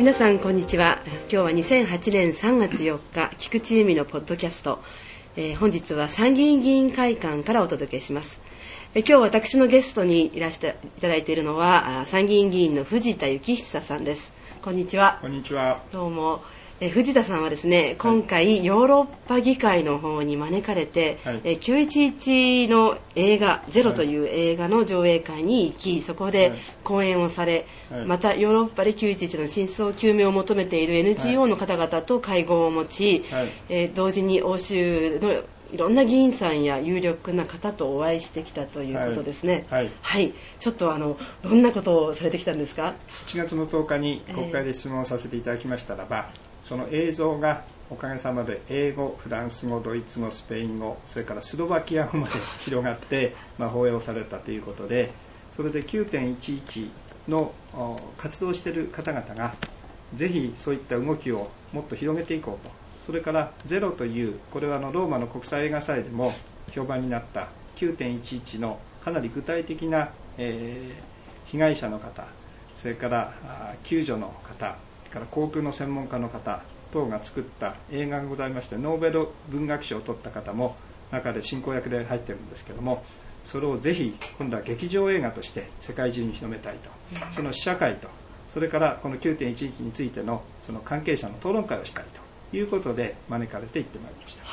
皆さんこんにちは。今日は2008年3月4日菊池由美のポッドキャスト、本日は参議院議員会館からお届けします。今日私のゲストにいらしていただいているのは参議院議員の藤田幸久さんです。こんにちは。 こんにちは。 どうも。藤田さんはですね、今回ヨーロッパ議会の方に招かれて、911の映画ゼロという映画の上映会に行き、そこで講演をされ、またヨーロッパで911の真相究明を求めている NGO の方々と会合を持ち、同時に欧州のいろんな議員さんや有力な方とお会いしてきたということですね。ちょっとどんなことをされてきたんですか ？1月の10日に国会で質問させていただきましたらば、その映像がおかげさまで英語、フランス語、ドイツ語、スペイン語、それからスロバキア語まで広がって、放映をされたということで、それで 9.11 の活動している方々がぜひそういった動きをもっと広げていこうと。それからゼロという、これはローマの国際映画祭でも評判になった 9.11 のかなり具体的な、被害者の方、それから救助の方、それから航空の専門家の方等が作った映画がございまして、ノーベル文学賞を取った方も中で進行役で入っているんですけども、それをぜひ今度は劇場映画として世界中に広めたいと。その試写会と、それからこの 9.11 についてのその関係者の討論会をしたいということで招かれて行ってまいりました。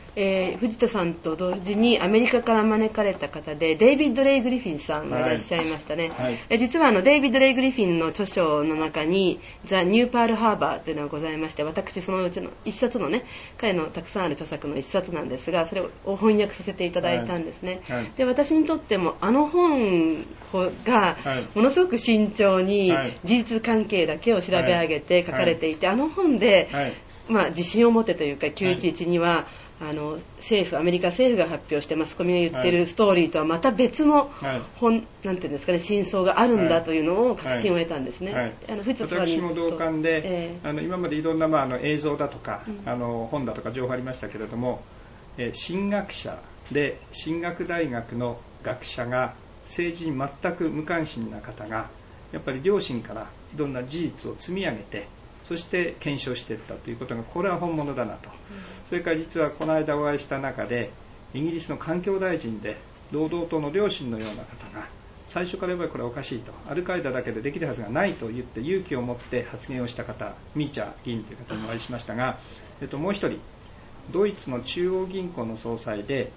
藤田さんと同時にアメリカから招かれた方でデイビッド・レイ・グリフィンさんがいらっしゃいましたね。実はデイビッド・レイ・グリフィンの著書の中にザ・ニュー・パール・ハーバーというのがございまして、私そのうちの一冊のね、彼のたくさんある著作の一冊なんですが、それを翻訳させていただいたんですね。で、私にとっても本がものすごく慎重に事実関係だけを調べ上げて書かれていて、本で、自信を持ってというか、911にはアメリカ政府が発表してマスコミが言ってるストーリーとはまた別のなんていうんですかね、真相があるんだというのを確信を得たんですね。 私も同感で、今までいろんな映像だとか、本だとか情報ありましたけれども、神学者で神学大学の学者が政治に全く無関心な方がやっぱり両親からいろんな事実を積み上げて、そして検証していったということが、これは本物だなと。それから実はこの間お会いした中で、イギリスの環境大臣で労働党の両親のような方が最初からやっぱりこれはおかしいと、アルカイダだけでできるはずがないと言って勇気を持って発言をした方、ミーチャー議員という方にお会いしましたが、もう一人ドイツの中央銀行の総裁で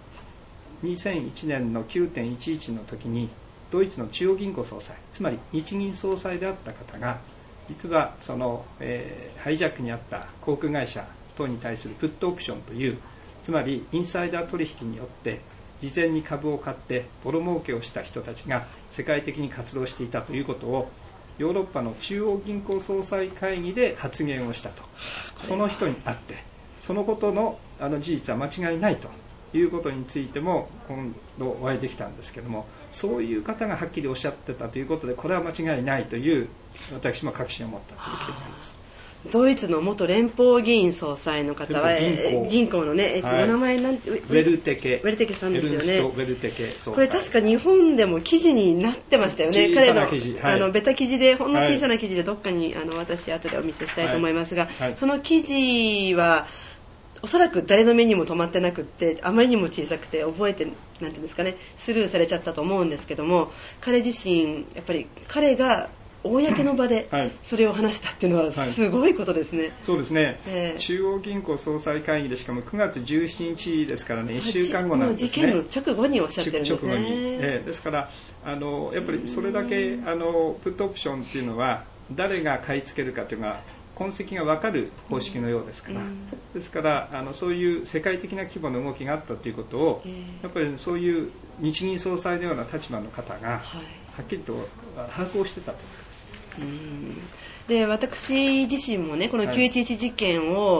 2001年の 9.11 の時にドイツの中央銀行総裁、つまり日銀総裁であった方が、実はその、ハイジャックにあった航空会社等に対するプットオプションという、つまりインサイダー取引によって事前に株を買ってボロ儲けをした人たちが世界的に活動していたということをヨーロッパの中央銀行総裁会議で発言をしたと。その人に会ってそのことの事実は間違いないということについても今度お会いできたんですけども、そういう方がはっきりおっしゃってたということで、これは間違いないという私も確信を持ったという経緯があります。 ドイツの元連邦議員総裁の方は銀行のね、お名前なんて、 ウェルテケさんですよね。 ウェルテケ総裁。 これ確か日本でも記事になってましたよね。彼のベタ記事で、ほんの小さな記事でどっかに私後でお見せしたいと思いますが、その記事はおそらく誰の目にも留まってなくって、あまりにも小さくて覚えてなんていうんですかね、スルーされちゃったと思うんですけども、彼自身やっぱり彼が公の場でそれを話したっていうのはすごいことですね。 そうですね、中央銀行総裁会議で、しかも9月17日ですからね、1週間後なんですね。 事件の直後におっしゃってるんですね。 ですからやっぱりそれだけプットオプションっていうのは誰が買い付けるかというのは痕跡が分かる方式のようですから、ですからそういう世界的な規模の動きがあったということを、やっぱりそういう日銀総裁のような立場の方がはっきりと把握をしてたということです。 で、私自身もね、この911事件を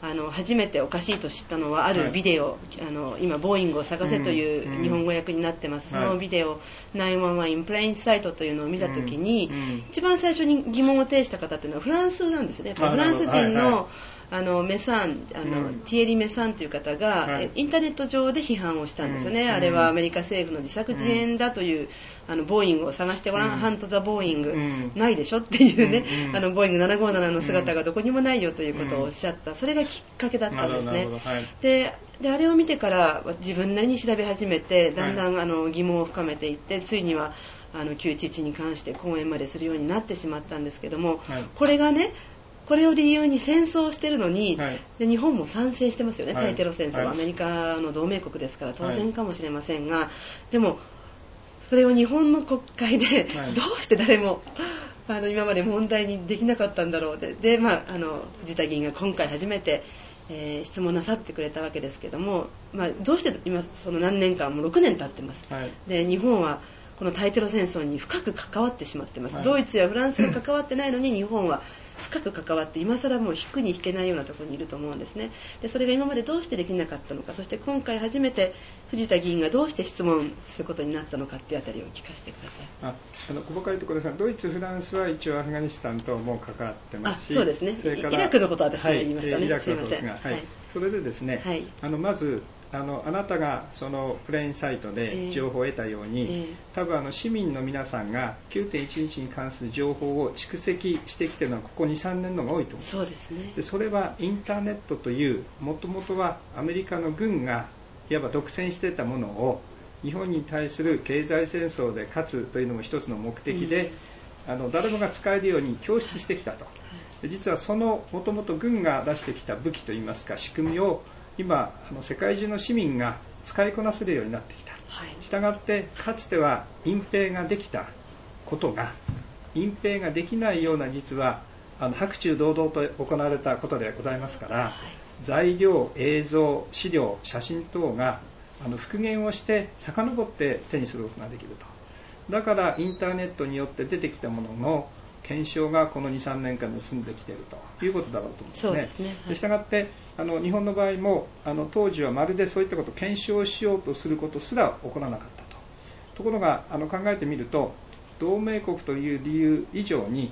初めておかしいと知ったのはあるビデオ、今ボーイングを探せという日本語訳になってます、そのビデオ911 in plain sightというのを見た時に、一番最初に疑問を呈した方というのはフランスなんですね。フランス人のメサンティエリ・メサンという方が、インターネット上で批判をしたんですよね、あれはアメリカ政府の自作自演だという、ボーイングを探してごらん、ハント・ザ・ボーイング、ないでしょっていうね、ボーイング757の姿がどこにもないよということをおっしゃった、それがきっかけだったんですね。であれを見てから自分なりに調べ始めて、だんだん疑問を深めていって、ついには911に関して講演までするようになってしまったんですけども、これがね、これを理由に戦争をしてるのに、で日本も賛成してますよね、対テロ戦争は、アメリカの同盟国ですから当然かもしれませんが、でもそれを日本の国会で、どうして誰も今まで問題にできなかったんだろうで、藤田議員が今回初めて、質問なさってくれたわけですけども、どうして今その何年間も6年経ってます、で日本はこの対テロ戦争に深く関わってしまってます、ドイツやフランスが関わってないのに日本は深く関わって、今更もう引くに引けないようなところにいると思うんですね。でそれが今までどうしてできなかったのか、そして今回初めて藤田議員がどうして質問することになったのかっていうあたりを聞かせてください。 細かいところですが、ドイツ、フランスは一応アフガニスタンとも関わってますし、 そうですね、それからイラクのことは私が言いましたね、 イラクのことですが、それでですね、まずあなたがそのプレインサイトで情報を得たように、多分市民の皆さんが 9.11 に関する情報を蓄積してきているのはここ 2,3 年のが多いと思います。 そうですね。 でそれはインターネットというもともとはアメリカの軍がいわば独占していたものを日本に対する経済戦争で勝つというのも一つの目的で、誰もが使えるように供出してきたと。実はそのもともと軍が出してきた武器といいますか仕組みを今世界中の市民が使いこなせるようになってきた、したがってかつては隠蔽ができたことが隠蔽ができないような、実は白昼堂々と行われたことでございますから、材料、映像、資料、写真等が復元をして遡って手にすることができると。だからインターネットによって出てきたものの検証がこの 2,3 年間で進んできているということだろうと思うんですね。そうですね。したがって日本の場合も当時はまるでそういったことを検証しようとすることすら行わなかったと。ところが考えてみると、同盟国という理由以上に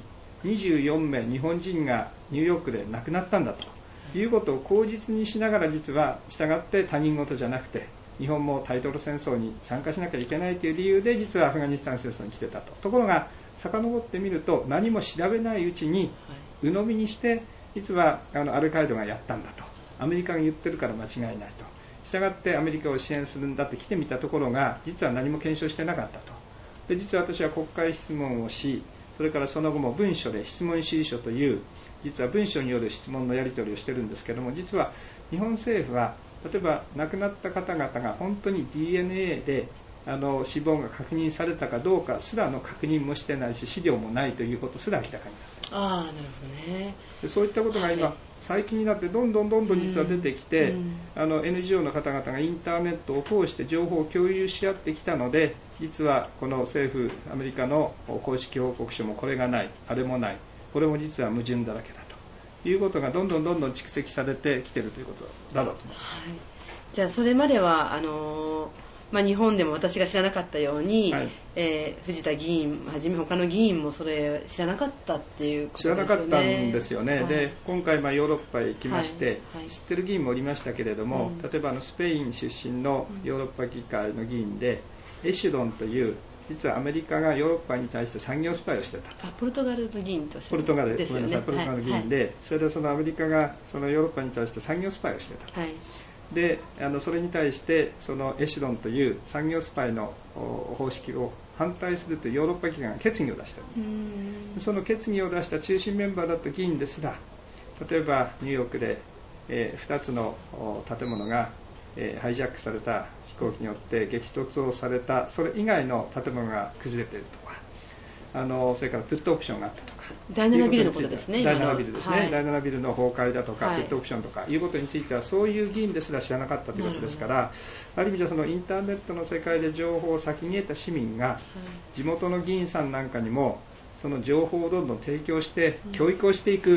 24名日本人がニューヨークで亡くなったんだということを口実にしながら、実は従って他人事じゃなくて日本も対テロ戦争に参加しなきゃいけないという理由で実はアフガニスタン戦争に来てたと。ところが遡ってみると、何も調べないうちに鵜呑みにして実はアルカイダがやったんだと、アメリカが言ってるから間違いないと、したがってアメリカを支援するんだって来てみたところが、実は何も検証してなかったと。で実は私は国会質問をし、それからその後も文書で質問指示書という実は文書による質問のやり取りをしてるんですけども、実は日本政府は例えば亡くなった方々が本当に DNA で死亡が確認されたかどうかすらの確認もしてないし、資料もないということすら明らかになった。 なるほどね。 でそういったことが今、最近になってどんどん実は出てきて、NGO の方々がインターネットを通して情報を共有し合ってきたので、実はこの政府アメリカの公式報告書もこれがない、あれもない、これも実は矛盾だらけだということがどんどん蓄積されてきているということだろうと思います。 じゃあそれまでは日本でも私が知らなかったように、藤田議員はじめ他の議員もそれ知らなかったっていうことですよね。知らなかったんですよね。で今回ヨーロッパへ行きまして、知ってる議員もおりましたけれども、例えばスペイン出身のヨーロッパ議会の議員で、エシュドンという実はアメリカがヨーロッパに対して産業スパイをしてたと。 ポルトガルの議員としてポルトガルですよね。ポルトガルの議員で、それでそのアメリカがそのヨーロッパに対して産業スパイをしてたと。でそれに対してそのエシュロンという産業スパイの方式を反対するというヨーロッパ機関が決議を出した。その決議を出した中心メンバーだった議員ですら、例えばニューヨークで、2つの建物が、ハイジャックされた飛行機によって激突をされた、それ以外の建物が崩れているとか、それからプットオプションがあったとか、 第7ビルのことですね。 第7ビルですね、第7ビルの崩壊だとか、プットオプションとかいうことについては、そういう議員ですら知らなかったということですから、ある意味ではそのインターネットの世界で情報を先に得た市民が、地元の議員さんなんかにもその情報をどんどん提供して教育をしていく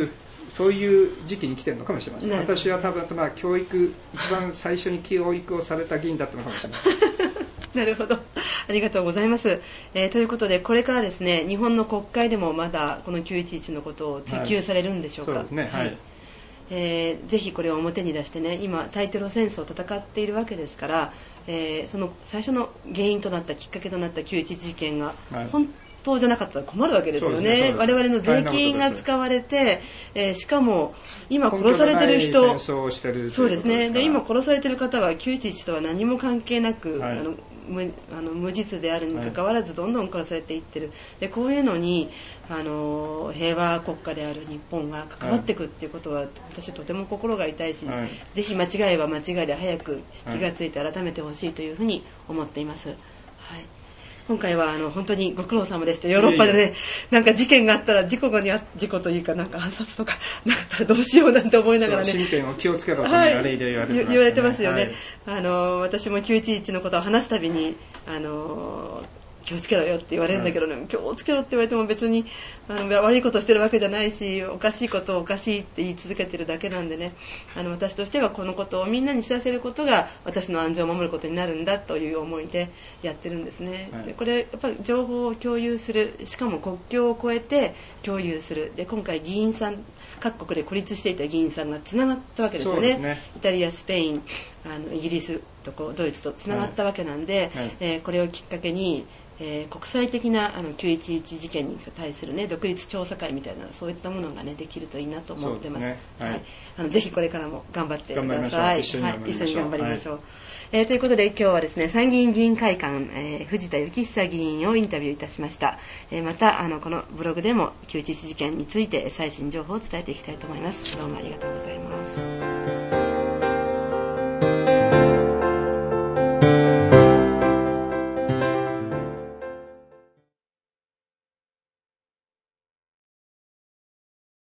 そういう時期に来てるのかもしれません。私は多分教育、一番最初に教育をされた議員だったのかもしれません。 なるほど、ありがとうございます。ということで、これからですね、日本の国会でもまだこの911のことを追及されるんでしょうか。 そうですね、はい。 ぜひこれを表に出してね、今対テロ戦争を戦っているわけですから、その最初の原因となったきっかけとなった911事件が本当じゃなかったら困るわけですよね。我々の税金が使われて、しかも今殺されてる人、そうですね。で今殺されてる方は911とは何も関係なく、無実であるにもかかわらずどんどん殺されていってる。でこういうのに平和国家である日本が関わっていくっていうことは、私はとても心が痛いし、ぜひ間違いは間違いで早く気がついて改めてほしいというふうに思っています。はい、今回は本当にご苦労様でした。ヨーロッパでね、なんか事件があったら事故というかなんか暗殺とかなったらどうしようなんて思いながらね。 身辺を気をつけろとあれ言われてますよね。 私も911のことを話すたびに気をつけろよって言われるんだけどね、気をつけろって言われても別に悪いことしてるわけじゃないし、おかしいことをおかしいって言い続けてるだけなんでね、私としてはこのことをみんなに知らせることが私の安全を守ることになるんだという思いでやってるんですね。でこれやっぱり情報を共有する、しかも国境を越えて共有する。で今回議員さん、各国で孤立していた議員さんがつながったわけですよね。イタリア、スペイン、イギリスとドイツとつながったわけなんで、これをきっかけに国際的な911事件に対する、ね、独立調査会みたいなそういったものが、ね、できるといいなと思ってます。ぜひこれからも頑張ってください。一緒に頑張りましょう。ということで今日はですね、参議院議員会館、藤田幸久議員をインタビューいたしました。またこのブログでも911事件について最新情報を伝えていきたいと思います。どうもありがとうございます。